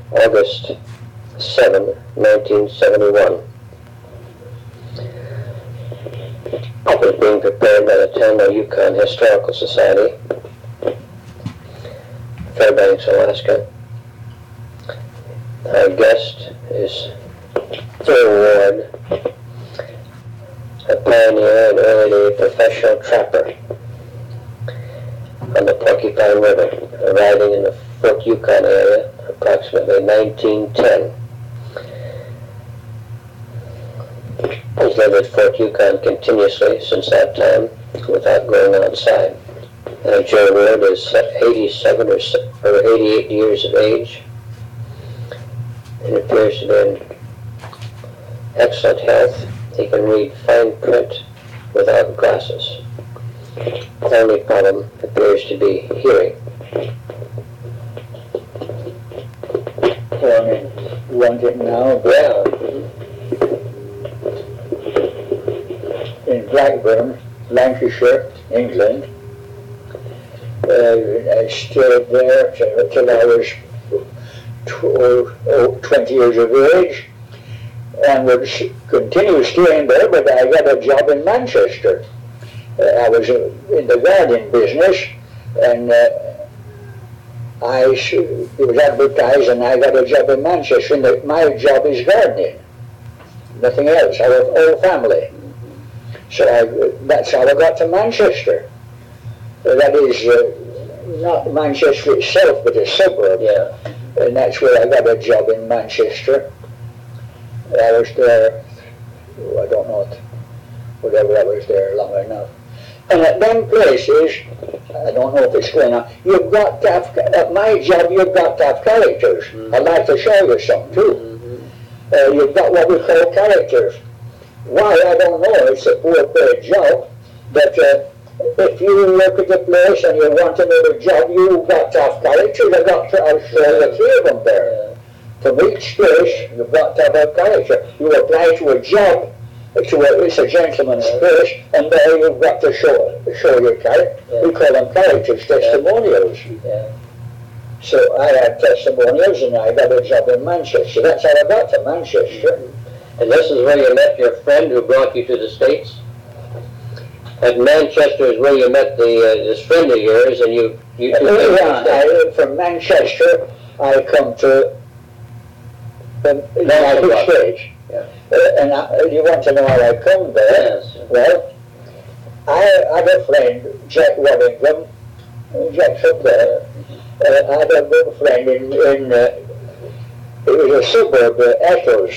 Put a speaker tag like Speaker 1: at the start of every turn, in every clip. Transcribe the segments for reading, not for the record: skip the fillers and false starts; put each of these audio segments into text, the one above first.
Speaker 1: August 7, 1971. It was being prepared by the Tamla Yukon Historical Society, Fairbanks, Alaska. Our guest is Phil Ward, a pioneer and early professional trapper on the Porcupine River, arriving in the Fort Yukon area approximately 1910. He's lived at Fort Yukon continuously since that time without going outside. Joe Ward is 87 or 88 years of age and appears to be in excellent health. He can read fine print without glasses. The only problem appears to be hearing.
Speaker 2: You want it now?
Speaker 1: Yeah.
Speaker 2: In Blackburn, Lancashire, England. I stayed there till I was 20 years of age, and would continue staying there, but I got a job in Manchester. I was in the gardening business, and it was advertised, and I got a job in Manchester, and my job is gardening, nothing else. I have whole family. So that's how I got to Manchester. That is not Manchester itself, but a suburb.
Speaker 1: Yeah.
Speaker 2: And that's where I got a job in Manchester. I was there, I don't know, whatever, I was there long enough. And at them places, I don't know if it's going on, you've got to have, at my job, you've got to have characters. Mm-hmm. I'd like to show you some too. Mm-hmm. You've got what we call characters. Why, I don't know, it's a poor paid job, but if you work at a place and you want another job, you've got to have characters. I'll show you three of them there. Yeah. From each place, you've got to have a character. You apply to a job, it's a gentleman's place, and there you've got to show your character. Yeah. We call them characters, testimonials. Yeah. So I had testimonials, and I got a job in Manchester. That's how I got to Manchester.
Speaker 1: And this is where you met your friend who brought you to the States? At Manchester is where you met this friend of yours, and you
Speaker 2: from Manchester, I come to the United States. Yeah. And you want to know how I come there?
Speaker 1: Yes.
Speaker 2: Well, I had a friend, Jack Waddingham. Jack's up there. I had a good friend in it was a suburb, Eccles.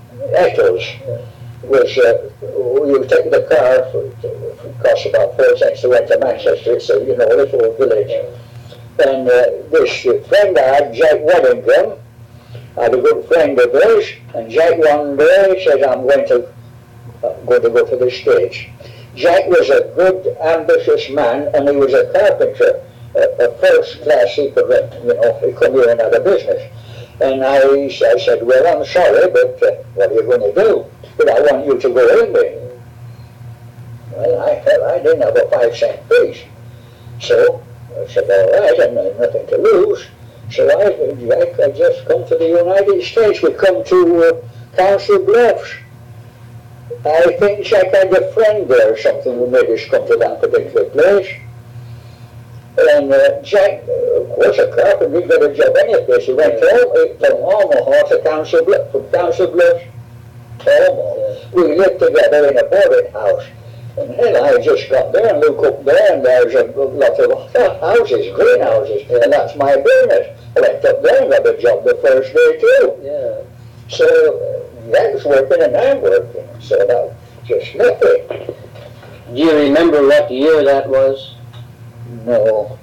Speaker 2: Was you take the car, it costs about 4 cents to rent to Manchester. It's a little village. And this friend I had, Jack Waddingham, I had a good friend of his, and Jack one day said, I'm going to go to the States. Jack was a good, ambitious man, and he was a carpenter, a first class. He could, he come here and have a business. And I said, well, I'm sorry, but what are you going to do? But I want you to go with me. Well, I didn't have a 5-cent piece. So I said, all right, and I had nothing to lose. So I just come to the United States. We come to Council Bluffs. I think Jack had a friend there or something who made us come to that particular place. And Jack, of course, a carpenter, he got a job any place. He went from Omaha to Council Bluffs, from Council Bluffs to Omaha. We lived together in a boarding house. And then I just got there and look up there, and there's a lot of houses, greenhouses, and that's my business. I went up there and got a job the first day too.
Speaker 1: Yeah.
Speaker 2: So I was working and I'm working, so that just nothing.
Speaker 1: Do you remember what year that was?
Speaker 2: No.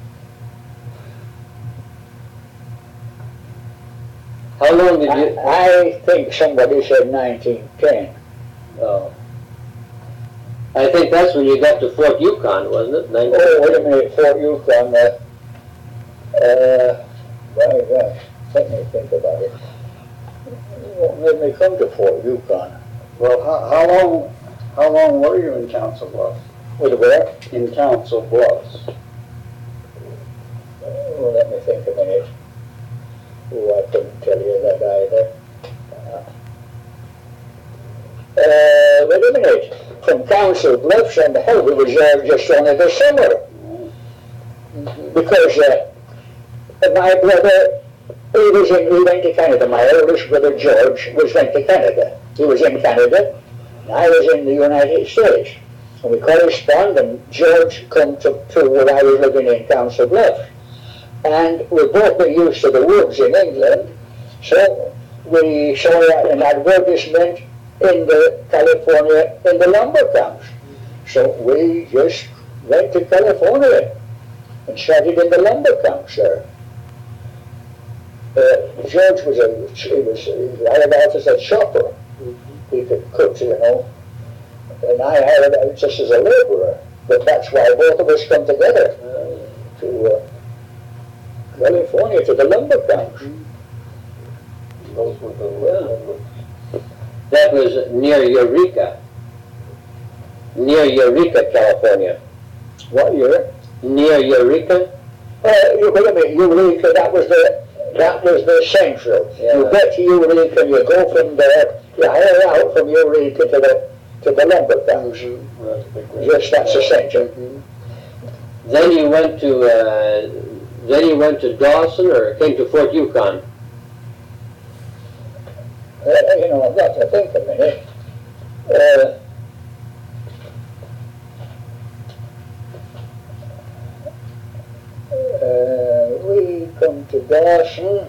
Speaker 1: How long did you...
Speaker 2: I think somebody said 1910.
Speaker 1: Oh. I think that's when you got to Fort Yukon, wasn't it?
Speaker 2: Oh, wait a minute, Fort Yukon. My gosh, let me think about it. What made me come to Fort Yukon?
Speaker 3: Well, how long were you in Council Bluffs?
Speaker 2: With where?
Speaker 3: In Council Bluffs.
Speaker 2: Oh, let me think a minute. Oh, I couldn't tell you wait a minute, from Council Bluffs and hell, we was there just only this summer. Because my brother, he went to Canada. My oldest brother George went to Canada. He was in Canada, and I was in the United States. And we corresponded, and George come to where I was living in Council Bluffs. And we both were used to the woods in England, so we saw an advertisement in the California, in the lumber camps. So we just went to California and started in the lumber camps there. George he hired out as a chopper. He could cook, you know, and I hired out just as a laborer. But that's why both of us come together to California, to the lumber camps.
Speaker 1: That was near Eureka. Near Eureka, California.
Speaker 2: What year?
Speaker 1: Near Eureka?
Speaker 2: Wait a minute, Eureka, that was the central.
Speaker 1: Yeah.
Speaker 2: You get to Eureka, you go from there, you hire out from Eureka to the lumber camps. Yes, that's the central.
Speaker 1: Then you went to Dawson, or came to Fort Yukon?
Speaker 2: You know, I've got to think a minute. We come to Dawson.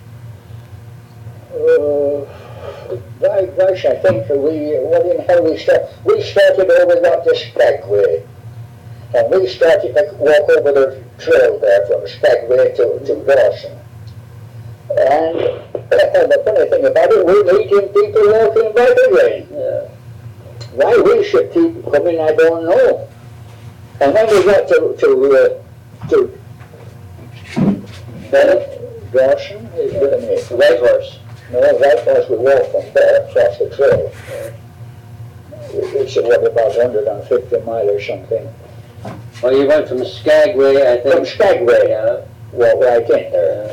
Speaker 2: Gosh, I think what in hell we started over that to Skagway. And we started to walk over the trail there from Skagway to Dawson. And the funny thing about it, we're meeting people walking back again. Why we should keep coming, I don't know. And then we got to Dawson,
Speaker 1: Whitehorse.
Speaker 2: No, Whitehorse, we walked from there across the trail. It's about 150 miles or something.
Speaker 1: Well, you went from Skagway, I think.
Speaker 2: From Skagway, walked right in there.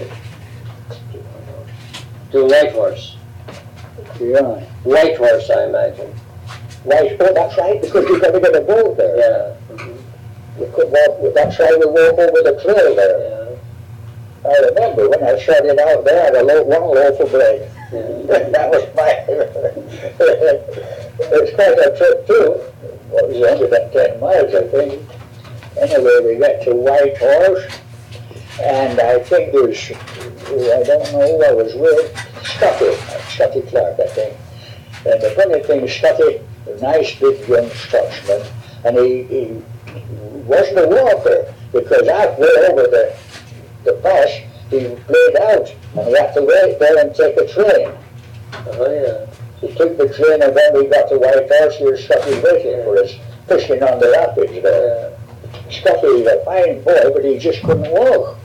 Speaker 1: To Whitehorse.
Speaker 2: Yeah.
Speaker 1: Whitehorse, I imagine.
Speaker 2: Oh, that's right, because you got to get a boat there.
Speaker 1: Yeah.
Speaker 2: We could walk, that's why we walk over the trail there.
Speaker 1: Yeah.
Speaker 2: I remember when I started out there, I had one loaf of bread.
Speaker 1: Yeah.
Speaker 2: That was it's quite a trip too. Well, it was 110 miles, I think. Anyway, we got to Whitehorse, and I think there's, I don't know who I was with, Scotty Clark, I think. And the funny thing, Scotty, a nice big young Scotsman, and he wasn't a walker, because halfway over the pass, he laid out, and we had to wait there and take a train.
Speaker 1: Oh, yeah.
Speaker 2: He took the train, and then we got to Whitehorse, here Scotty waiting for us, fishing on the rapids there. Scotty was a fine boy, but he just couldn't walk.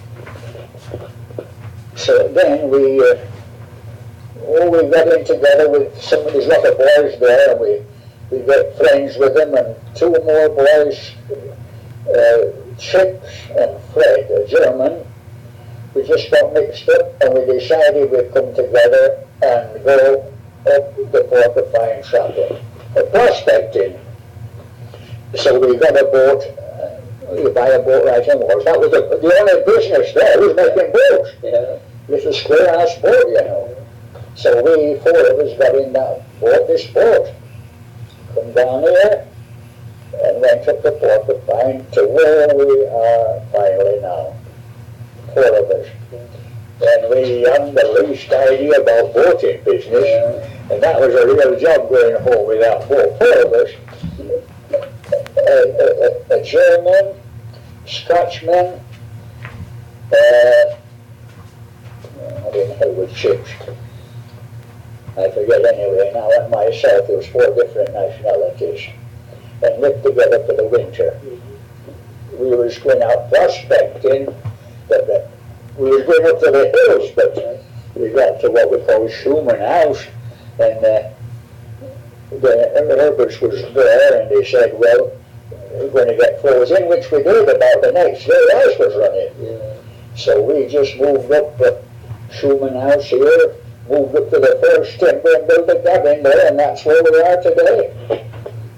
Speaker 2: So then we got in together with some of these other boys there, and we got friends with them, and two more boys, Chips and Fred, a German. We just got mixed up, and we decided we'd come together and go up the Porcupine Trapping, prospecting. So we got a boat. You buy a boat right in Wars. That was the only business there, was making boats.
Speaker 1: Yeah.
Speaker 2: Little square-ass boat, you know. So we, four of us, got in that boat, this boat. Come down here, and went up the Porcupine to where we are finally now. Four of us. And we hadn't the least idea about boating business, and that was a real job going home with that boat. Four of us. A German, Scotchman, I didn't know with Chips. I forget anyway now, and myself, there was four different nationalities, and lived together for the winter. We was going out prospecting, but we was going up to the hills, but we got to what we call Schumann House, and the Herberts was there, and they said, well, we're going to get frozen, which we did about the next day. Ice was running.
Speaker 1: Yeah.
Speaker 2: So we just moved up the Schumann House here, moved up to the first timber and built a cabin there, and that's where we are today.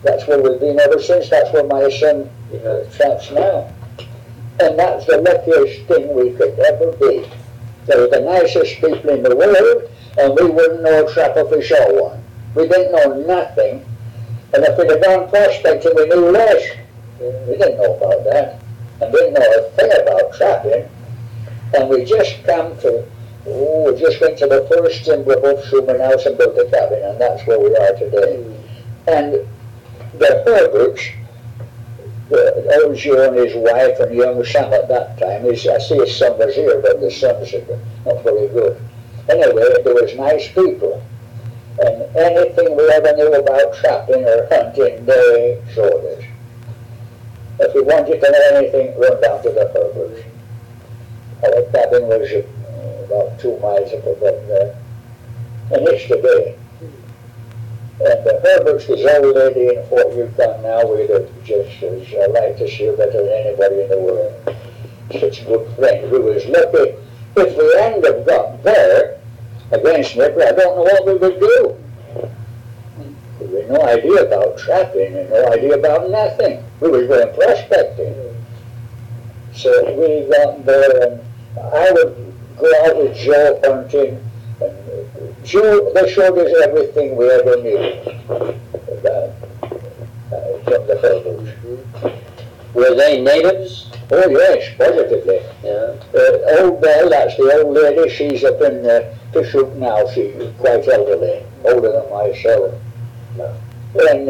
Speaker 2: That's where we've been ever since. That's where my son traps now. And that's the luckiest thing we could ever be. They were the nicest people in the world, and we wouldn't know a trap if we saw one. We didn't know nothing. And if we'd have gone prospecting, we knew less. We didn't know about that. And didn't know a thing about trapping. And we just come to, we just went to the first timber above Schumann House and built a cabin, and that's where we are today. And the Herberts, the old Joe and his wife and young Sam at that time, I see his son was here, but the sons are not very good. Anyway, there was nice people. And anything we ever knew about trapping or hunting, they showed us. If we wanted to know anything, run down to the Herberts. Our cabin was about 2 miles up above there. And it's today. And the Herberts, this old lady in Fort Yukon now, we'd just like to see her better than anybody in the world. Such a good friend. We was lucky. If we hadn't have got there against Nipper, I don't know what we would do. We had no idea about trapping and no idea about nothing. We were going prospecting. So we got there, and I would go out with Joe hunting. And Joe, they showed us everything we ever knew about, from the Herberts.
Speaker 1: Were they natives?
Speaker 2: Oh yes, positively.
Speaker 1: Yeah.
Speaker 2: Old Belle, that's the old lady, she's up in Fishook now. She's quite elderly, older than myself. And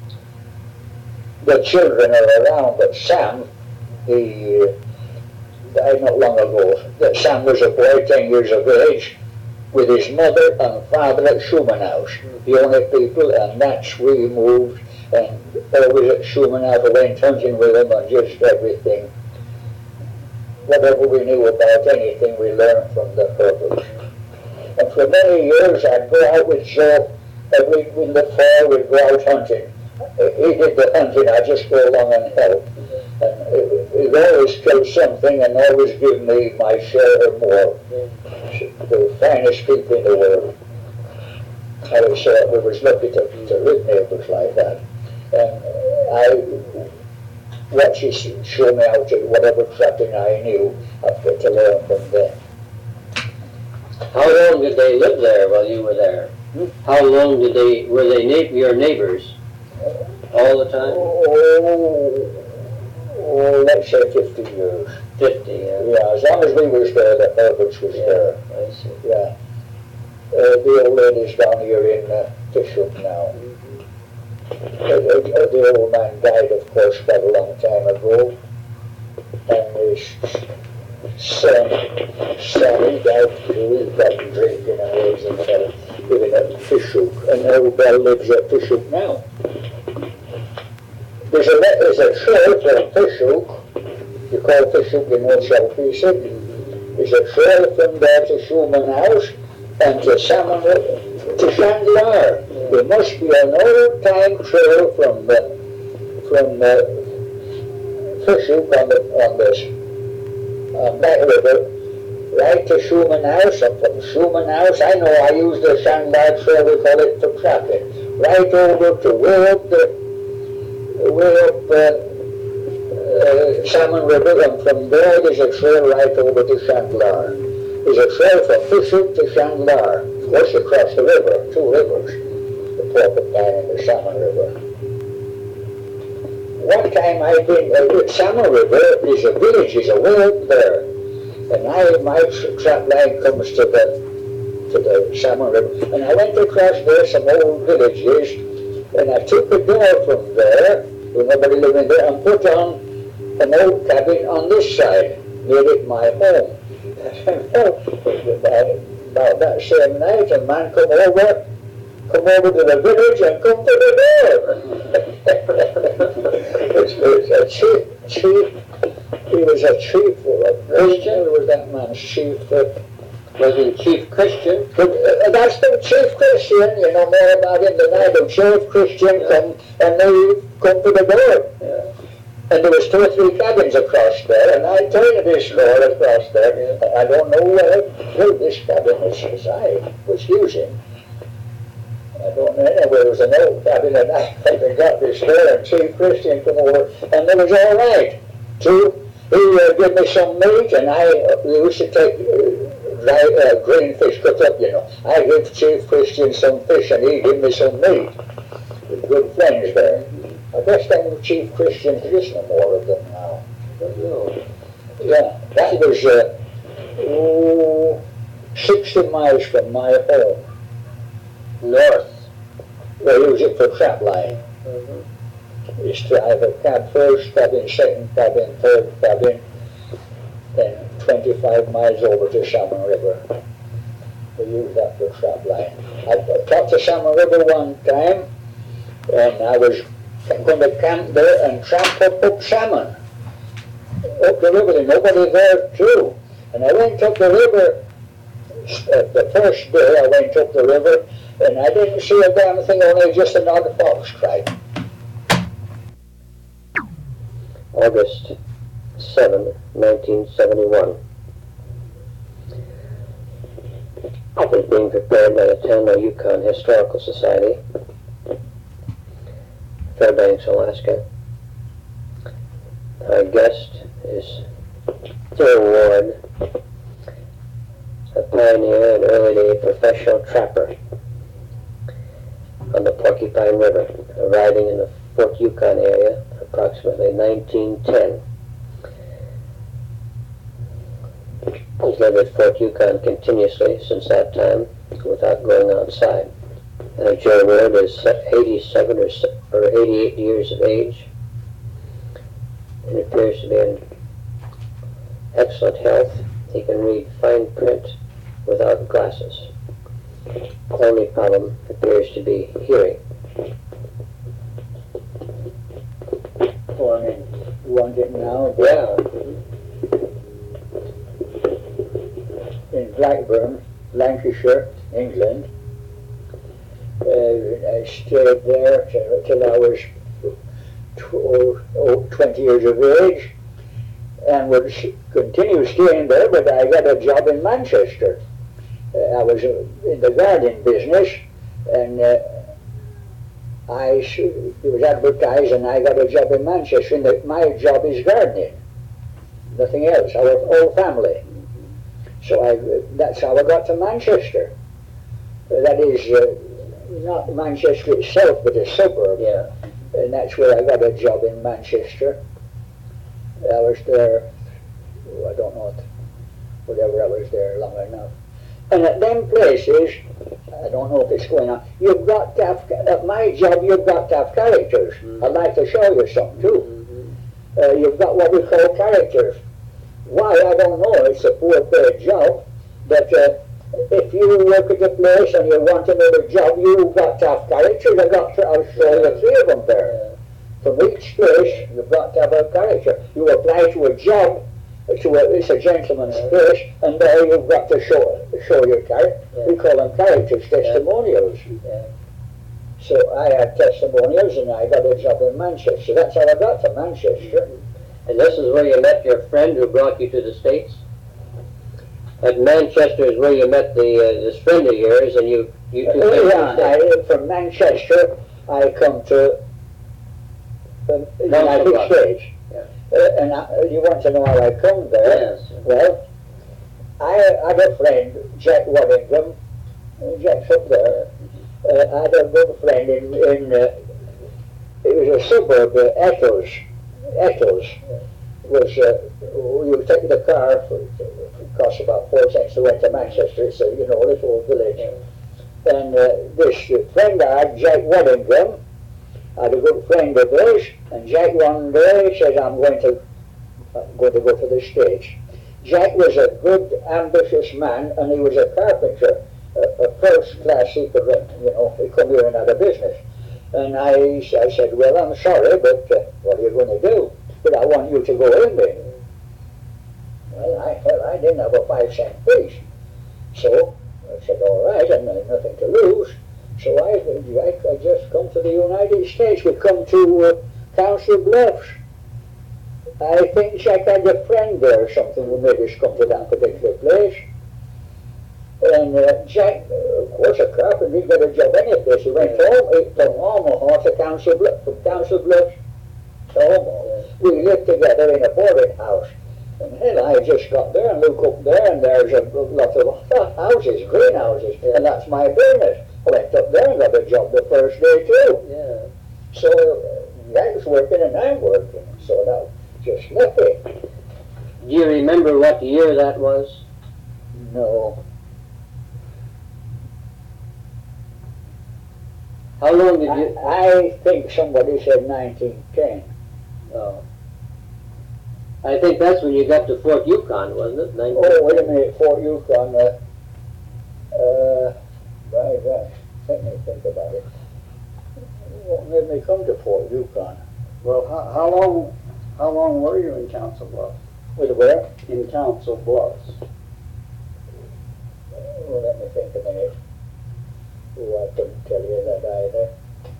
Speaker 2: the children are around, but Sam, he died not long ago. Sam was a boy, 10 years of age, with his mother and father at Schumann House, the only people, and that's where we moved, and always at Schumann House, I went hunting with them and just everything. Whatever we knew about anything, we learned from the Herberts. And for many years, I'd go out with Joe. In the fall, we'd go out hunting. He did the hunting, I'd just go along and help. And he'd always kill something and always give me my share or more. The finest people in the world. I was we was lucky to live neighbors like that. And what she showed me how to, whatever trapping I knew, I've got to learn from them.
Speaker 1: How long did they live there while you were there? How long were they your neighbors? All the time?
Speaker 2: Oh, let's say 50 years.
Speaker 1: 50, yeah.
Speaker 2: Yeah, as long as we was there, the Herberts was there.
Speaker 1: I see.
Speaker 2: Yeah. The old lady's down here in Fishook now. The old man died, of course, quite a long time ago. And his son, he died too. He's got drinking and ways and living at Fishook. And old Belle lives at Fishook now. There's a trail from Fishook. You call Fishook in one Southeastern. There's a trail from there to Schumann House and to Salmon to Chandler. There must be an old-time trail from Fishook on that river, right to Schumann House, and from Schumann House, I know I use the Chandler trail, we call it for trapping, right over to way up Salmon River, and from there there's a trail right over to Chandler. There's a trail from Fishook to Chandler. Of course, across the river, 2 rivers, the Porcupine and the Salmon River. One time I've been, the Salmon River is a village, is a way up there. And my trap line comes to the Salmon River. And I went across there, some old villages, and I took the door from there, with nobody living there, and put on an old cabin on this side, made it my home. About that same night, a man come over to the village and come to the door. It's a chief. He was a chief, a Christian. He was that man's chief.
Speaker 1: Was he Chief Christian?
Speaker 2: That's the Chief Christian, you know more about him than I do. Chief Christian come, and they come to the door.
Speaker 1: Yeah.
Speaker 2: And there was 2 or 3 cabins across there, and I turned this door across there. I don't know who this cabin is, as I was using. I don't know, anyway, there was an old cabin and I got this there and Chief Christian come over and it was all right. Too. He gave me some meat and I used to take dry green fish cut up, you know. I gave Chief Christian some fish and he gave me some meat. We're good friends there. I guess them Chief Christians, there is no more of them now. Yeah, that was 60 miles from my home.
Speaker 1: North.
Speaker 2: They use it for trap line. Used to have a cab first, cabin second, cabin third, cabin, then 25 miles over to Salmon River. They use that for trap line. I talked to Salmon River one time, and I was going to camp there and tramp up salmon. Up the river, and nobody there too. And I went up the river, the first day I went up the river, and I didn't see a damn thing, only just an odd fox cried.
Speaker 1: August 7, 1971. I was being prepared by the Tama Yukon Historical Society, Fairbanks, Alaska. Our guest is Joe Ward, a pioneer and early day professional trapper on the Porcupine River, arriving in the Fort Yukon area approximately 1910. He's lived at Fort Yukon continuously since that time without going outside. Joe Ward is 87 or 88 years of age and appears to be in excellent health. He can read fine print without glasses. Only problem appears to be hearing.
Speaker 2: Oh, I mean, you want it now?
Speaker 1: Yeah.
Speaker 2: In Blackburn, Lancashire, England. I stayed there till I was 20 years of age and would continue staying there, but I got a job in Manchester. I was in the gardening business, and it was advertised, and I got a job in Manchester, and my job is gardening, nothing else, our whole family. So that's how I got to Manchester. That is not Manchester itself, but a suburb.
Speaker 1: Yeah.
Speaker 2: And that's where I got a job in Manchester. I was there, I don't know, whatever, I was there long enough. And at them places, I don't know if it's going on, you've got to have, at my job, you've got to have characters. I'd like to show you some too. You've got what we call characters. Why, I don't know, it's a poor paid job, but if you work at a place and you want another job, you've got to have characters. I'll show you 3 of them there. From each place, you've got to have a character. You apply to a job, it's a gentleman's place, and there you've got to show your character. We call them characters, testimonials. So I had testimonials, and I got a job in Manchester. That's how I got to Manchester.
Speaker 1: And this is where you met your friend who brought you to the States? At Manchester is where you met this friend of yours, and you two came to the States.
Speaker 2: From Manchester, I come to the United States. And you want to know how I come there?
Speaker 1: Yes.
Speaker 2: Well, I had a friend, Jack Waddingham. Jack's up there. I had a good friend in it was a suburb, Eccles. Was you take the car, it cost about 4 cents to went to Manchester. It's a little village. And this friend I had, Jack Waddingham, I had a good friend of his, and Jack one day says, I'm going to go to the States. Jack was a good, ambitious man, and he was a carpenter, a first class. He could, he come here and had a business. And I said, well, I'm sorry, but what are you going to do? But I want you to go in with me. Well, I didn't have a 5-cent piece. So I said, all right, and nothing to lose. So I just come to the United States. We come to Council Bluffs. I think Jack had a friend there or something who made us come to that particular place. And Jack course, a carpenter, he got a job any place. He went from Omaha to Council Bluffs, from Council Bluffs to Omaha. We lived together in a boarding house. And hell, I just got there and look up there, and there's a lot of houses, greenhouses, and that's my business. I went up there and got a job the first day too.
Speaker 1: Yeah.
Speaker 2: So I was working and I'm working, so that was just lucky.
Speaker 1: Do you remember what year that was?
Speaker 2: No,
Speaker 1: How long did you?
Speaker 2: I think somebody said 1910.
Speaker 1: Oh. I think that's when you got to Fort Yukon, wasn't it?
Speaker 2: Oh, wait a minute, Fort Yukon, right, let me think about it. Won't let me come to Fort Yukon.
Speaker 3: Well, how long were you in Council Bluffs?
Speaker 2: With where?
Speaker 3: In Council Bluffs.
Speaker 2: Oh, let me think a minute. Oh, I couldn't tell you that either.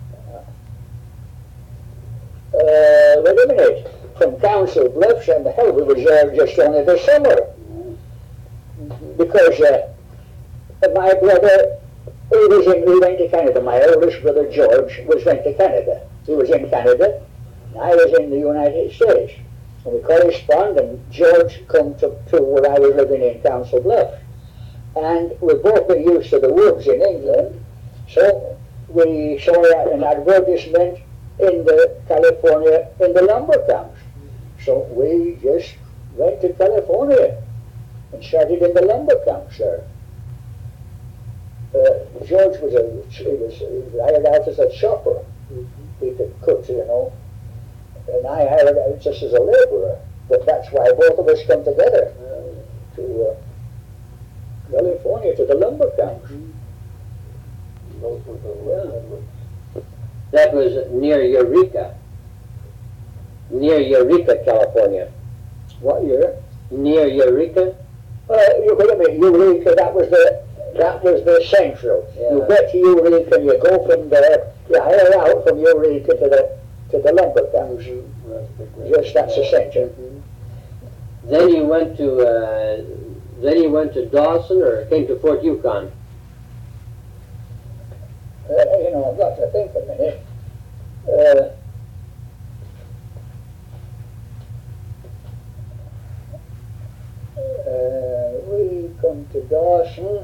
Speaker 2: Wait a minute. From Council Bluffs, and hell, we was there just only this summer. Because my brother, we went to Canada. My oldest brother, George, went to Canada. He was in Canada, and I was in the United States. And we corresponded, and George come to where I was living in Council Bluffs. And we both been used to the woods in England, so we saw an advertisement in California in the lumber camps. So we just went to California and started in the lumber camps there. George was hired out as a chopper. He could cook, you know, and I hired out just as a laborer. But that's why both of us come together to California, to the lumber camps.
Speaker 1: That was near Eureka. Near Eureka, California.
Speaker 2: What year?
Speaker 1: Near Eureka?
Speaker 2: You wait a minute, Eureka, that was the central.
Speaker 1: Yeah.
Speaker 2: You get to Eureka and you go from there, you hire out from Eureka to the lumber camps. Yes, that's the central.
Speaker 1: Then you went to Dawson, or came to Fort Yukon?
Speaker 2: You know, I've got to think a minute. We come to Dawson.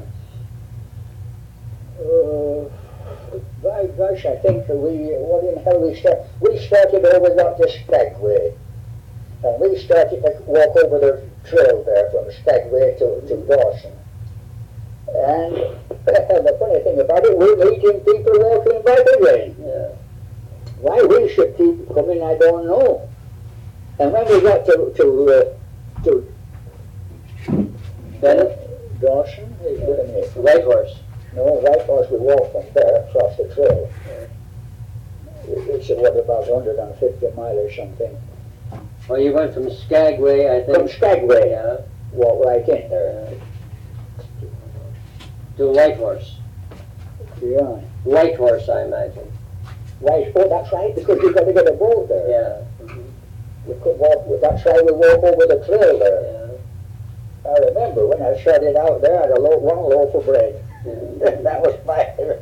Speaker 2: By gosh, I think what in hell we started over, got to Skagway. And we started to walk over the trail there from Skagway to Dawson. And the funny thing about it, we're meeting people walking back again.
Speaker 1: Yeah.
Speaker 2: Why we should keep coming, I don't know. And when we got to
Speaker 1: Bennett?
Speaker 2: Dawson,
Speaker 1: Whitehorse.
Speaker 2: No, Whitehorse, we walked from there across the trail. It's about 150 miles or something.
Speaker 1: Well, you went from Skagway, I think.
Speaker 2: From Skagway,
Speaker 1: Yeah.
Speaker 2: walked right in there.
Speaker 1: To Whitehorse.
Speaker 2: Yeah.
Speaker 1: Whitehorse, I imagine.
Speaker 2: Oh, that's right, because you've got to get a boat there.
Speaker 1: Yeah.
Speaker 2: We could walk, that's right, we walk over the trail there.
Speaker 1: Yeah.
Speaker 2: I remember when I started out there, I had one loaf of bread.
Speaker 1: Yeah.
Speaker 2: That was my,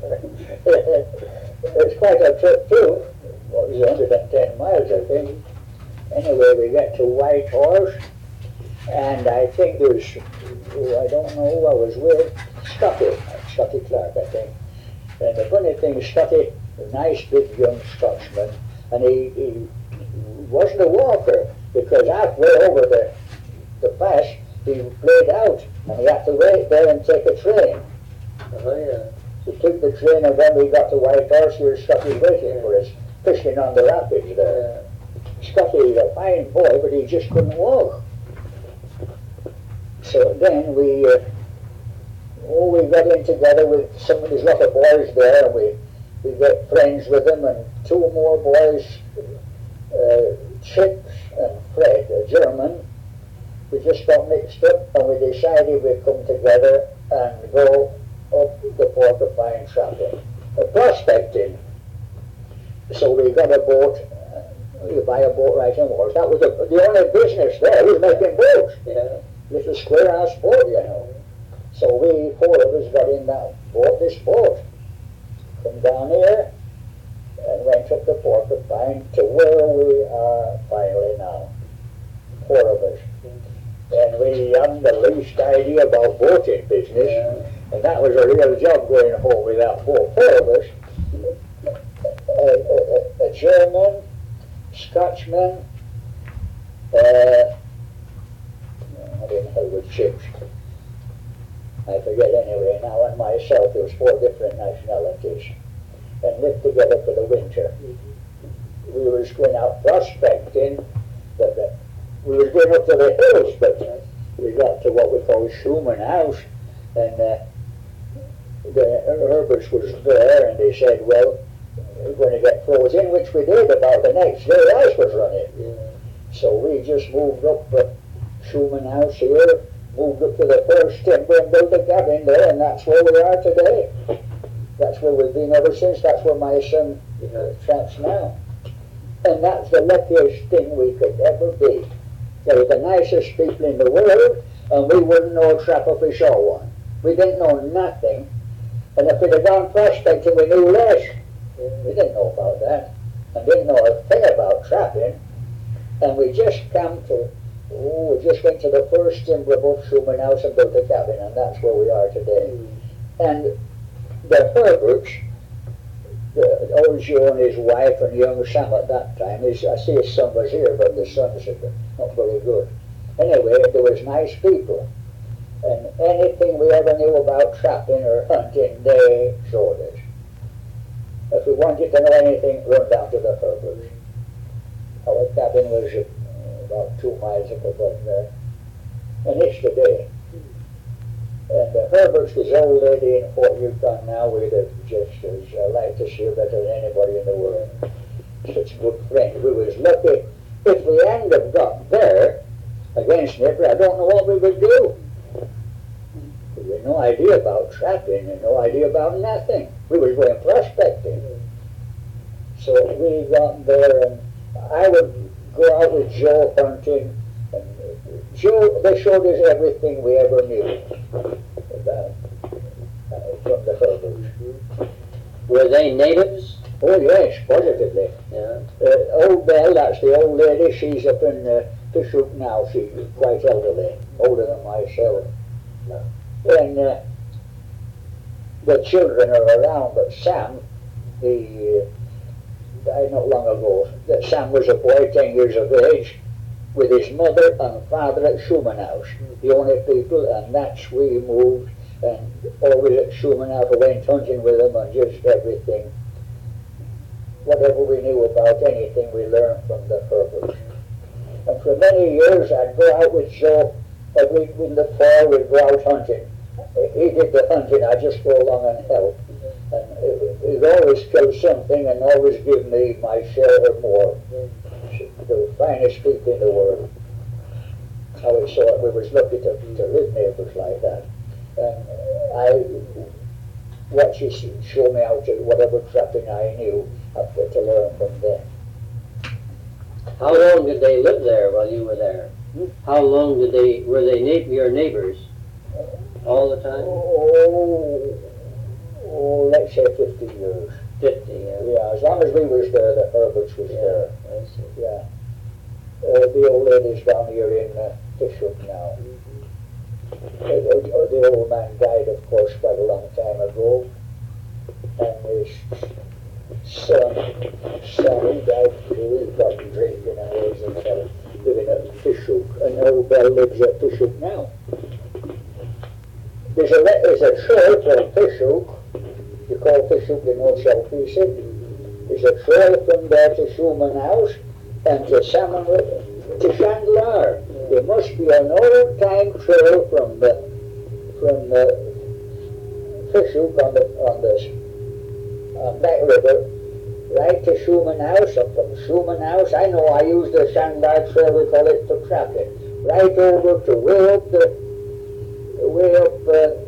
Speaker 2: it's quite a trip too. Well, it was 110 miles, I think. Anyway, we got to Whitehorse, and I think there was, I don't know who I was with, Scotty Clark, I think. And the funny thing, Scotty, a nice big young Scotsman, and he wasn't a walker, because halfway over the pass, he laid out, and he had to wait there and take a train.
Speaker 1: Oh, yeah.
Speaker 2: He took the train, and when we got to Whitehorse, here Scotty waiting for us, fishing on the rapids there. Scotty was a fine boy, but he just couldn't walk. So then we got in together with there's a lot of boys there, and we got friends with them, and two more boys, Chips and Fred, a German. We just got mixed up, and we decided we'd come together and go up the Porcupine trapping, prospecting. So we got a boat. You buy a boat right in Wars. That was the only business there. We was making boats.
Speaker 1: Yeah.
Speaker 2: Little square house boat, you know. So we 4 of us got in this boat, come down here, and went up the Porcupine to where we are finally now, 4 of us. And we hadn't the least idea about boating business, and that was a real job going home with that boat. 4 of us, a German, Scotchman, I didn't know which ships. I forget anyway now, and myself, there was 4 different nationalities, and lived together for the winter. We was going out prospecting, but we was going up to the hills, but we got to what we call Schumann House, and the Herberts was there, and they said, well, we're going to get frozen, which we did. About the next day, ice was running. So we just moved up Schumann House here, moved up to the first timber and built a cabin there, and that's where we are today. That's where we've been ever since. That's where my son traps now. And that's the luckiest thing we could ever be. They were the nicest people in the world, and we wouldn't know a trap if we saw one. We didn't know nothing, and if we'd have gone prospecting, we knew less. We didn't know about that, and didn't know a thing about trapping. And we just went to the first timber above Schumann House and built a cabin, and that's where we are today. And the Herberts, old Joe and his wife and young Sam at that time, I see his son was here, but the son's not very good. Anyway, there was nice people, and anything we ever knew about trapping or hunting, they showed us. If we wanted to know anything, run down to the Herberts. Our cabin was about 2 miles up above there, and it's today. And the Herberts, this old lady in Fort Yukon now, with just as I like to see her better than anybody in the world. Such a good friend. We was lucky. If we hadn't have got there against Nipper, I don't know what we would do. We had no idea about trapping and no idea about nothing. We was going prospecting. So we got there, and I would go out with Joe hunting. Joe, they showed us everything we ever knew about from the Herberts.
Speaker 1: Were they natives?
Speaker 2: Oh yes, positively.
Speaker 1: Yeah.
Speaker 2: Old Belle, that's the old lady, she's up in Fishhook now. She's quite elderly, older than myself. And the children are around, but Sam, he died not long ago. Sam was a boy, 10 years of age, with his mother and father at Schumann House, the only people, and that's we moved, and always at Schumann House I went hunting with them and just everything. Whatever we knew about anything we learned from the Herberts. And for many years I'd go out with Joe, every week in the fall we'd go out hunting. He did the hunting, I'd just go along and help. And he'd always kill something and always give me my share or more. The finest people in the world. I always thought we was lucky to live neighbours like that. And I watched you show me how to, whatever trapping I knew, I've got to learn from them.
Speaker 1: How long did they live there while you were there? How long were they your neighbors? All the time?
Speaker 2: Oh, let's say 50 years.
Speaker 1: 50, yeah.
Speaker 2: Yeah, as long as we was there, the Herberts was there.
Speaker 1: I see.
Speaker 2: Yeah. The old lady's down here in Fishhook now. The old man died, of course, quite a long time ago. And his son, he died too. He got drinking and ways and living at Fishhook. And old Belle lives at Fishhook now. There's a trail from Fishhook. You call Fishhook the North South East. There's a trail from there to Schumann House and to Salmon River, to Chandler. There must be an old-time trail from the Fishhook on that river, right to Schumann House, and from Schumann House, I know I use the Chandler Trail, we call it for trapping, right over to way up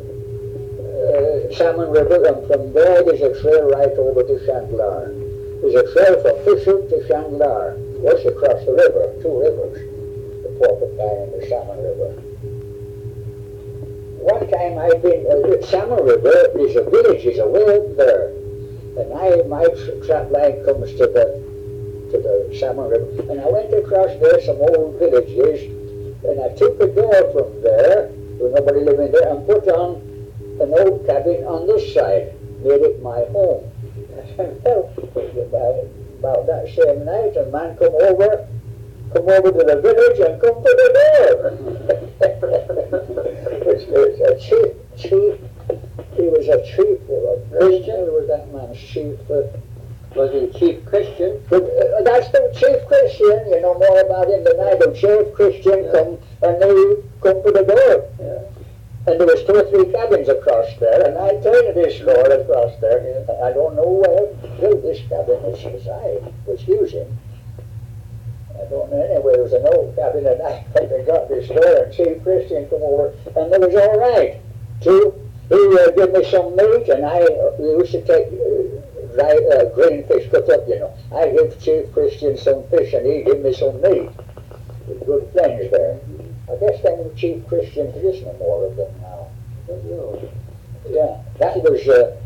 Speaker 2: Salmon River, and from there there's a trail right over to Chandler. There's a trail from Fishhook to Chandler. Goes across the river, 2 rivers, the Porcupine and the Salmon River. one time I'd been at Salmon River, there's a village, is away up there. And my trap line comes to the Salmon River. And I went across there, some old villages, and I took a door from there, with nobody living there, and put on an old cabin on this side, made it my home. Well, about that same night, a man come over to the village and come to the door. It's a chief. He was a chief, a Christian. He was that man's chief.
Speaker 1: Was he chief Christian?
Speaker 2: That's the chief Christian. You know more about him than I do. Chief Christian come and they come to the door.
Speaker 1: Yeah.
Speaker 2: And there was 2 or 3 cabins across there, and I turned to this Lord across there. I don't know where to build this cabin. It says I was using. I don't know. Anyway, it was an old cabin, and I got this door, and Chief Christian come over, and it was all right. He gave me some meat, and we used to take green fish cut up, you know. I gave Chief Christian some fish, and he gave me some meat. With good friends there. I guess them Chief Christians, there is no more of them now. Yeah, that was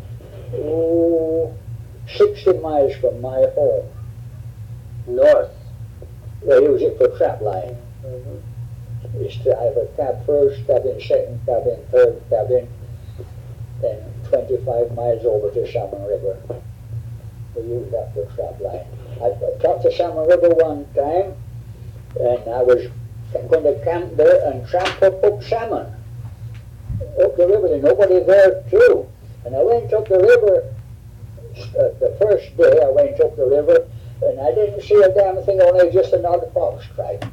Speaker 2: 60 miles from my home.
Speaker 1: North.
Speaker 2: They use it for trap line. Used to have a cab, first cabin, second cabin, third cabin, then 25 miles over to Salmon River. We used that for trap line. I got to Salmon River one time, and I was going to camp there and tramp up salmon. Up the river, and nobody there too. And I went up the river, the first day I went up the river, and I didn't see a damn thing, only just another fox tribe.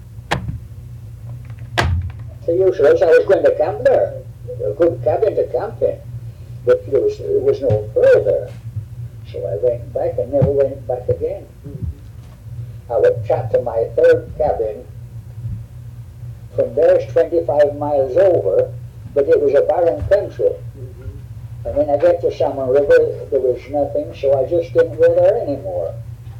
Speaker 2: So useless, I was going to camp there. A good cabin to camp in. But there was no further. So I went back and never went back again. I went trapped to my 3rd cabin. From there's 25 miles over, but it was a barren country. And when I get to Salmon River, there was nothing, so I just didn't go there anymore.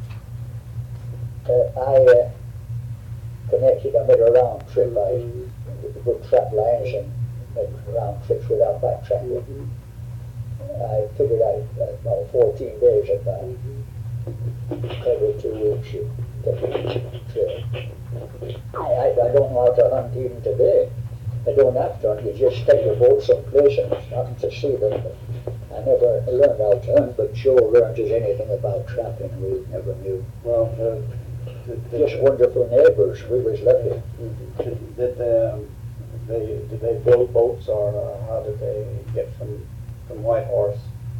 Speaker 2: I connected, I made a round trip, with good trap lines and made round trips without backtracking. I figured about 14 days about every 2 weeks you take a trip. I don't know how to hunt even today. I don't have to hunt, you just take the boat someplace and happen to see them. But I never learned how to hunt, but Joe learned as anything about trapping, we never knew.
Speaker 3: Well,
Speaker 2: Just wonderful neighbors, we was lucky.
Speaker 3: did they build boats, or how did they get from Whitehorse?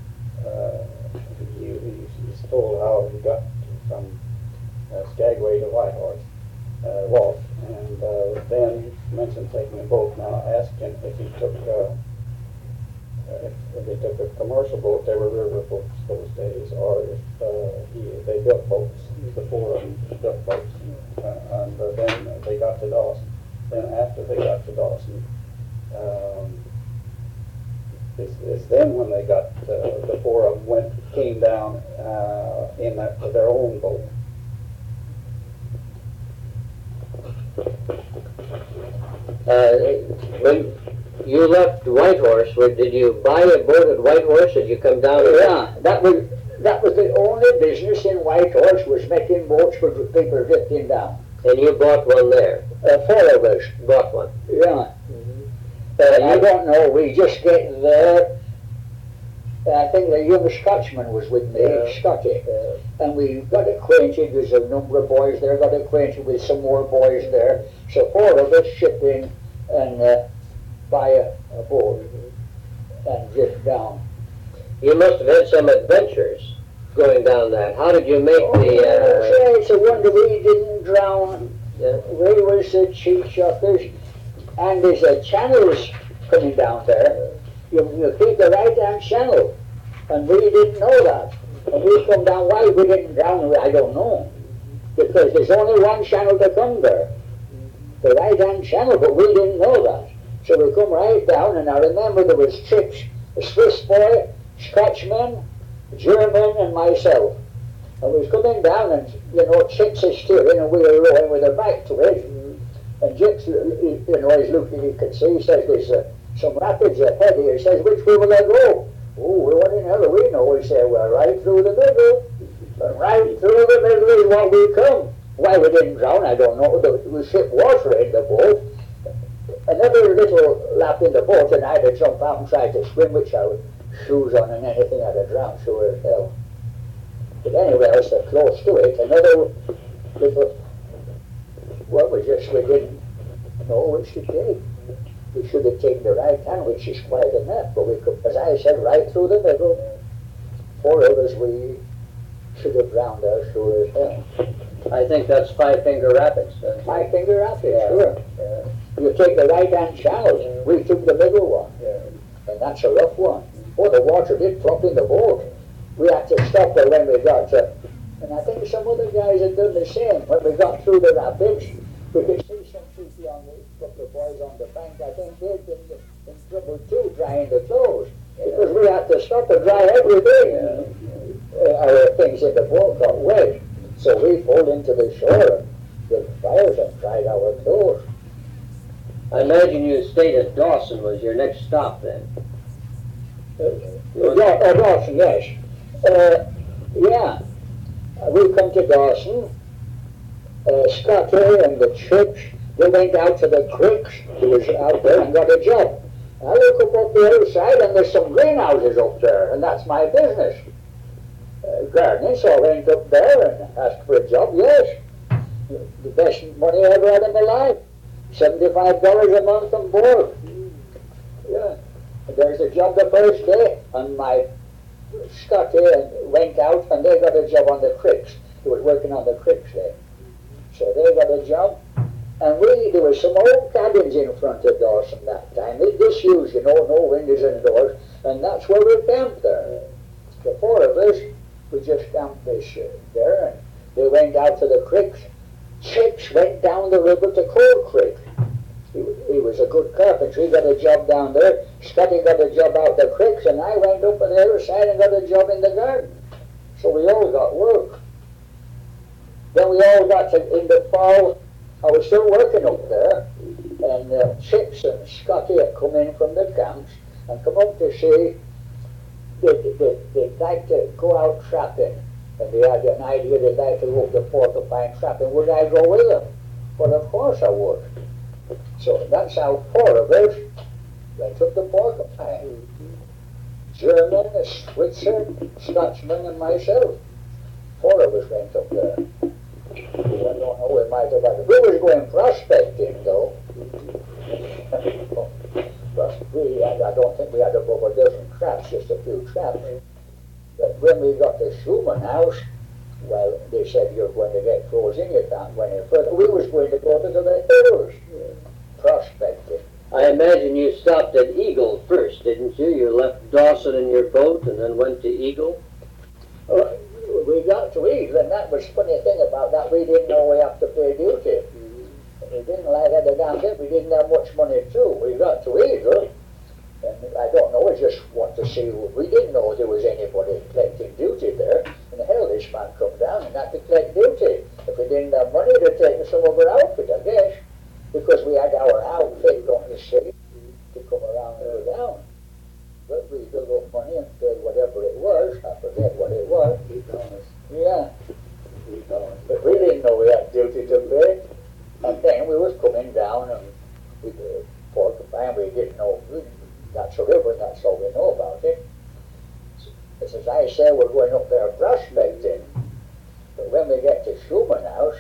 Speaker 3: You told how he got from Skagway to Whitehorse, Walt, and then you mentioned taking a boat. Now I asked him if he took if they took a commercial boat. They were river boats those days, or if they built boats. The 4 of them built boats, and then they got to Dawson. Then after they got to Dawson, it's then when they got the 4 of them came down in their own boat.
Speaker 1: When you left Whitehorse, did you buy a boat at Whitehorse, or did you come down?
Speaker 2: Yeah, that was the only business in Whitehorse, was making boats for people drifting down.
Speaker 1: And you bought one there?
Speaker 2: 4 of us.
Speaker 1: Bought one?
Speaker 2: Yeah. I don't know, we just get there. I think the young Scotsman was with me, Scotty. And we got acquainted, there's a number of boys there, got acquainted with some more boys there. So 4 of us ship in and buy a boat and drift down.
Speaker 1: You must have had some adventures going down that. How did you make
Speaker 2: It's a wonder we didn't drown.
Speaker 1: Yeah.
Speaker 2: We was the cheap shockers. And there's channels coming down there. You keep the right-hand channel. And we didn't know that. And we come down, why we didn't drown, I don't know. Because there's only one channel to come there. The right-hand channel, but we didn't know that. So we come right down, and I remember there was trips, a Swiss boy, Scotchman, German, and myself. And we was coming down, and, Chips is steering, and we were rowing with our back to it. And Chips, he's looking, you can see, he says, some rapids ahead here. He says, which way will I go? Oh, what in hell do we know? We say, well, right through the middle. And right through the middle is what we come. Why we didn't drown, I don't know. The ship was in the boat. Another little lap in the boat, and I had to jump out and try to swim, which I had shoes on and anything, I'd have drowned, sure as hell. But anyway, I was so close to it. Another little, well, we didn't know which to take. We should have taken the right hand, which is quite enough, but we could, as I said, right through the middle. 4 of us, we should have drowned there, sure as hell.
Speaker 1: I think that's Five Finger Rapids.
Speaker 2: Five Finger Rapids,
Speaker 1: Yeah.
Speaker 2: sure.
Speaker 1: Yeah.
Speaker 2: You take the right-hand channels.
Speaker 1: Yeah.
Speaker 2: We took the middle one,
Speaker 1: Yeah.
Speaker 2: and that's a rough one. Oh, the water did flop in the boat. We had to stop there when we got to, and I think some other guys had done the same. When we got through the rapids, we could see some people on the, couple of boys on the bank. I think they'd been in trouble too, drying the clothes, because we had to stop and dry everything. Our things in the boat got wet, so we pulled into the shore with fires and dried our clothes.
Speaker 1: I imagine you stayed at Dawson was your next stop then.
Speaker 2: Dawson, yes. Yeah. We come to Dawson. Scotty and the church, they went out to the creeks. He was out there and got a job. I look up the hillside and there's some greenhouses up there, and that's my business. Gardening, so I went up there and asked for a job, yes. The best money I ever had in my life. $75 a month and board. Yeah. And there's a job the first day, and my Scotty went out and they got a job on the creeks. He was working on the creeks there. So they got a job. And there was some old cabins in front of Dawson that time. They disused, no windows and doors. And that's where we camped there. The 4 of us, we just camped there, and they went out to the creeks. Chips went down the river to Cold Creek. He was a good carpenter. He got a job down there. Scotty got a job out the creeks, and I went up on the other side and got a job in the garden. So we all got work. Then we all got to, in the fall, I was still working up there, and Chips and Scotty had come in from the camps and come up to see they'd like to go out trapping. And they had an idea they'd like to go to porcupine trapping. Would I go with them? Well, of course I would. So that's how 4 of us went up the porcupine. German, a Switzer, Scotsman, and myself. 4 of us went up there. I don't know, we might have had. We was going prospecting, though. But I don't think we had above a dozen traps, just a few traps. But when we got to Schumann House, well, they said, you're going to get frozen, you can't go any further. We was going to go to the hills, prospecting.
Speaker 1: I imagine you stopped at Eagle first, didn't you? You left Dawson in your boat and then went to Eagle?
Speaker 2: We got to Eagle, and that was the funny thing about that. We didn't know we have to pay duty. We didn't like that damn thing. We didn't have much money too. We got to Eagle, and I don't know, we just want to see. We didn't know there was anybody collecting duty there. And hell, this man come down and had to collect duty. If we didn't have money, they'd take some of our outfit, I guess, because we had our outfit, don't you see, to come around and go down. But we built up money and paid whatever it was. I forget what it was. Yeah. But we didn't know we had duty to pay. And then we was coming down and we did porcupine. We didn't know. That's a river, and that's all we know about it. As I say, we're going up there prospecting. But when we get to Schumann House,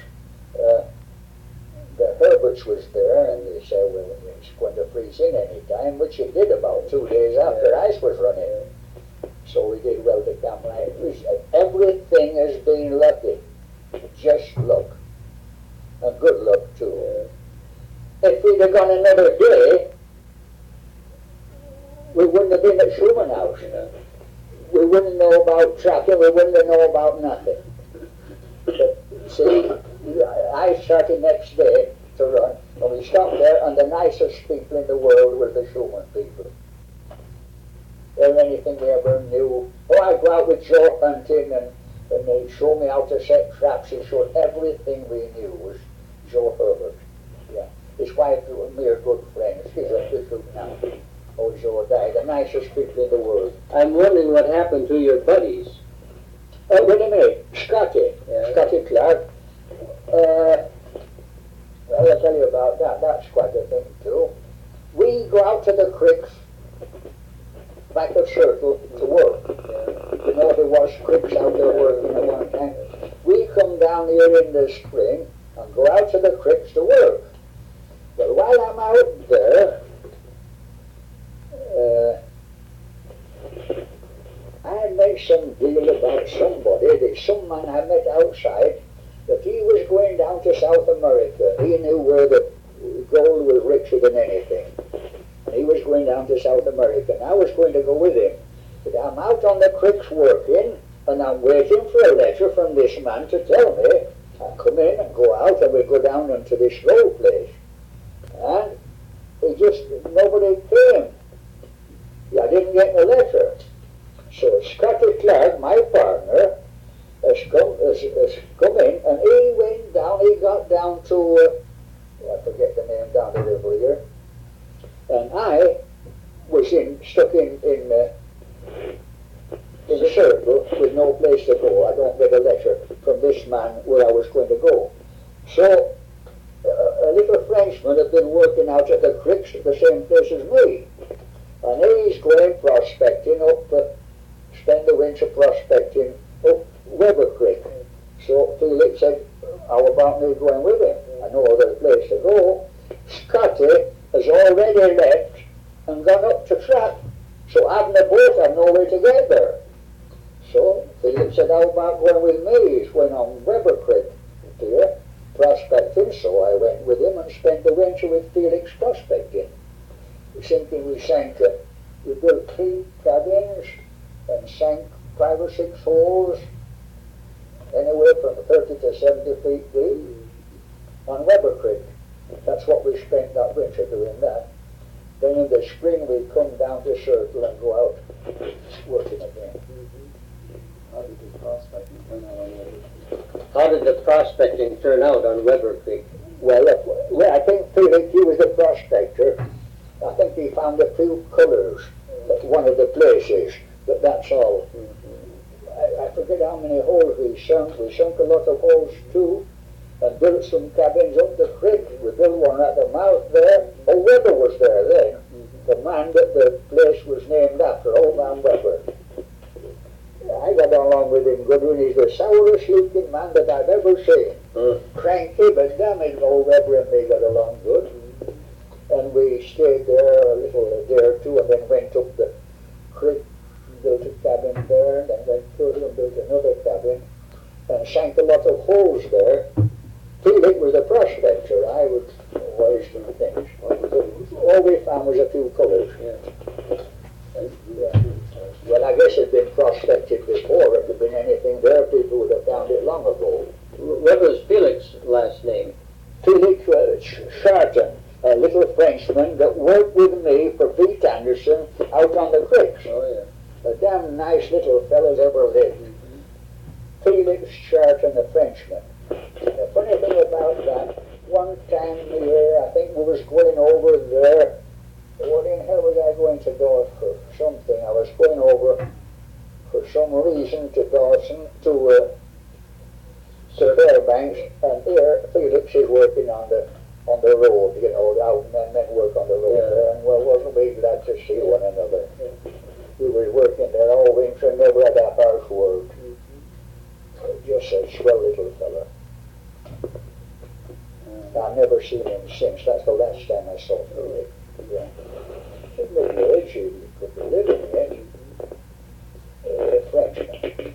Speaker 2: the Herberts was there, and they said, well, it's going to freeze in any time, which it did about 2 days after ice was running. So we did well to come right. Everything has been lucky. Just luck. And good luck, too. If we'd have gone another day, we wouldn't have been at Schumann House. We wouldn't know about trapping, we wouldn't know about nothing. But see, I started next day to run, and we stopped there, and the nicest people in the world were the Schumann people. They're anything we ever knew. Oh, I'd go out with Joe hunting, and they'd show me how to set traps. He showed everything we knew was Joe Herbert. Yeah. His wife and me are good friends. She's a bishop now. old Joe died, the nicest people in the world.
Speaker 1: I'm wondering what happened to your buddies.
Speaker 2: Wait a minute, Scotty,
Speaker 1: Yeah.
Speaker 2: Scotty Clark. Well, I'll tell you about that. That's quite a thing too. We go out to the creeks, back of Circle, to work. You know, there was creeks out there working at one time. We come down here in the spring and go out to the creeks to work. Well, while I'm out there, I made some deal about somebody, that some man I met outside, that he was going down to South America. He knew where the gold was richer than anything. And he was going down to South America, and I was going to go with him. But I'm out on the creeks working, and I'm waiting for a letter from this man to tell me I come in and go out, and we go down into this gold place. And it just, nobody came. I didn't get the letter. So Scotty Clark, my partner, has come in, and he went down, he got down to, I forget the name, down the river here. And I was stuck in a circle with no place to go. I don't get a letter from this man where I was going to go. So a little Frenchman had been working out at the creeks at the same place as me. And he's going prospecting up, spend the winter prospecting up Weber Creek. So Felix said, how about me going with him? I know other place to go. Scotty has already left and gone up to Trap. So having a boat, I've no way to get there. So Felix said, how about going with me? He's going on Weber Creek here, prospecting. So I went with him and spent the winter with Felix prospecting. Thinking we sank, we built 3 cabins and sank 5 or 6 holes, anywhere from 30 to 70 feet deep, on Weber Creek. That's what we spent that winter doing that. Then in the spring we come down to Circle and go out working again.
Speaker 3: How did the prospecting turn out on Weber?
Speaker 1: How did the prospecting turn out on Weber Creek?
Speaker 2: Well, I think Felix, he was the prospector. I think he found a few colors at one of the places, but that's all. I forget how many holes we sunk. We sunk a lot of holes too, and built some cabins up the creek. We built one at the mouth there. Oh, Weber was there then. The man that the place was named after, Old Man Weber. I got along with him good, and he's the sourest looking man that I've ever seen. Cranky, but damn it, old Weber and me got along good. And we stayed there a little day or two, and then went up the creek, built a cabin there, and then went further and built another cabin, and sank a lot of holes there. Felix was a prospector. I was wise to things. All we found was a few colors. Yeah. Well, I guess it'd been prospected before. If there'd been anything there, people would have found it long ago.
Speaker 1: What was Felix's last name?
Speaker 2: Felix Charton, a little Frenchman that worked with me for Pete Anderson out on the creeks.
Speaker 1: Oh, yeah.
Speaker 2: A damn nice little fellow ever lived. Felix Charton, a Frenchman. The funny thing about that, one time here, I think we was going over there. What in hell was I going to Dawson for? Something. I was going over for some reason to Dawson, to Fairbanks, and here Felix is working on the road, you know, out men work on the road there, and well, wasn't we glad to see one another? We were working there all winter and never had a harsh word. Just a swell little fella. I've never seen him since. That's the last time I saw Felix. Yeah. In the age, he could be living yet. Frenchman.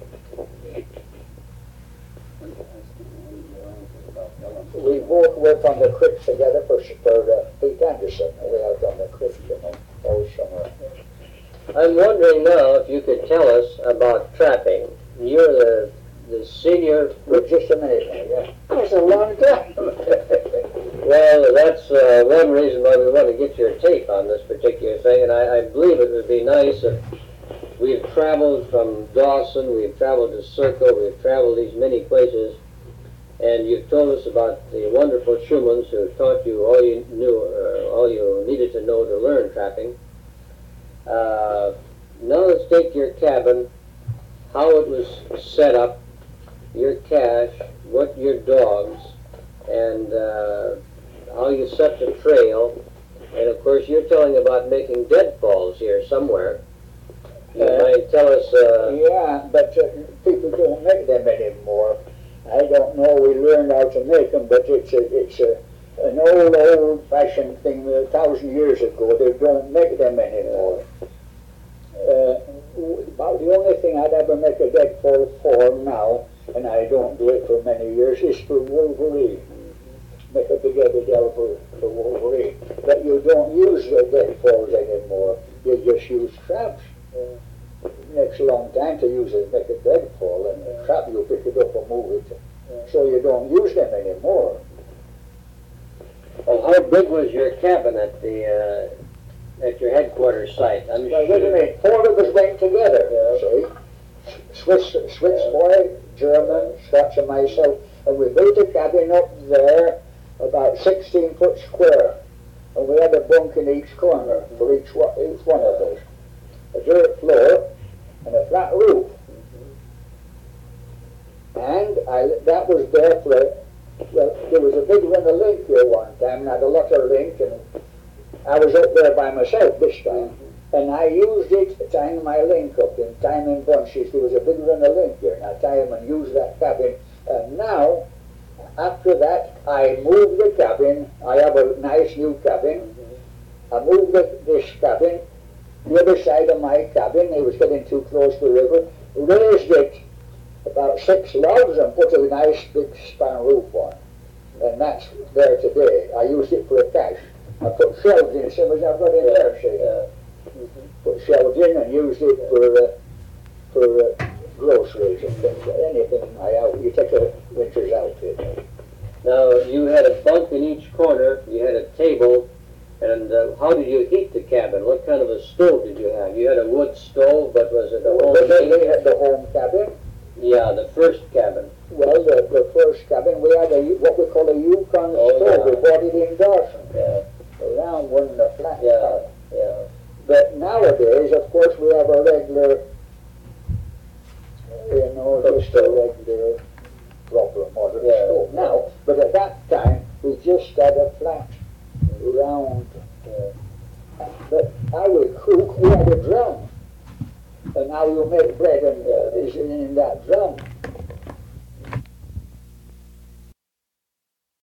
Speaker 2: We both worked on the creek together for Pete Anderson. We out on the creek, you know, all summer.
Speaker 1: I'm wondering now if you could tell us about trapping. You're the senior...
Speaker 2: But just a minute now, yeah. That's a long time.
Speaker 1: Well, that's one reason why we want to get your take on this particular thing, and I believe it would be nice if we've traveled from Dawson, we've traveled to Circle, we've traveled these many places, and you've told us about the wonderful Schumans who taught you all you knew, all you needed to know to learn trapping. Now let's take your cabin, how it was set up, your cache, what your dogs, and how you set the trail. And of course, you're telling about making deadfalls here somewhere. You might tell us.
Speaker 2: Yeah, but people don't make them anymore. I don't know. We learned how to make them, but it's an old-fashioned thing. 1,000 years ago, they don't make them anymore. About the only thing I'd ever make a deadfall for now, and I don't do it for many years, is for wolverine. Make a big heavy dell for wolverine. But you don't use the deadfalls anymore. You just use traps. It takes a long time to use it, make a deadfall, and a trap you pick it up and move it. So you don't use them anymore.
Speaker 1: Well, how big was your cabin at the at your headquarters site? I'm
Speaker 2: Well, wait a minute, 4 of us went together, see? Swiss boy, German, Scotch and myself, and we built a cabin up there about 16 foot square. And we had a bunk in each corner for each one of us. A dirt floor and a flat roof. And that was there for well, there was a big run of link here one time, and I had a lot of link, and I was up there by myself this time, and I used it tying my link up in tying in bunches. There was a big run of link here, and I tie them and use that cabin. And now, after that, I moved the cabin. I have a nice new cabin. I moved this cabin, the other side of my cabin. It was getting too close to the river. Raised it about 6 logs and put a nice big span roof on. And that's there today. I used it for a cache. I put shelves in, same as I've got in there, see. Put shelves in and used it for groceries and things. Anything you take a winter's outfit.
Speaker 1: Now, you had a bunk in each corner, you had a table, and how did you heat the cabin? What kind of a stove did you have? You had a wood stove, but was it a home
Speaker 2: They had the home cabin.
Speaker 1: Yeah, the first cabin.
Speaker 2: Well, the first cabin, we had what we call a Yukon stove.
Speaker 1: Yeah.
Speaker 2: We bought it in Dawson.
Speaker 1: Yeah.
Speaker 2: A round one in a flat
Speaker 1: Yeah.
Speaker 2: top.
Speaker 1: Yeah.
Speaker 2: But nowadays, of course, we have a regular, just a regular proper modern stove now. But at that time, we just had a flat, round. But I would cook, we had a drum. And now you make bread and is in that drum.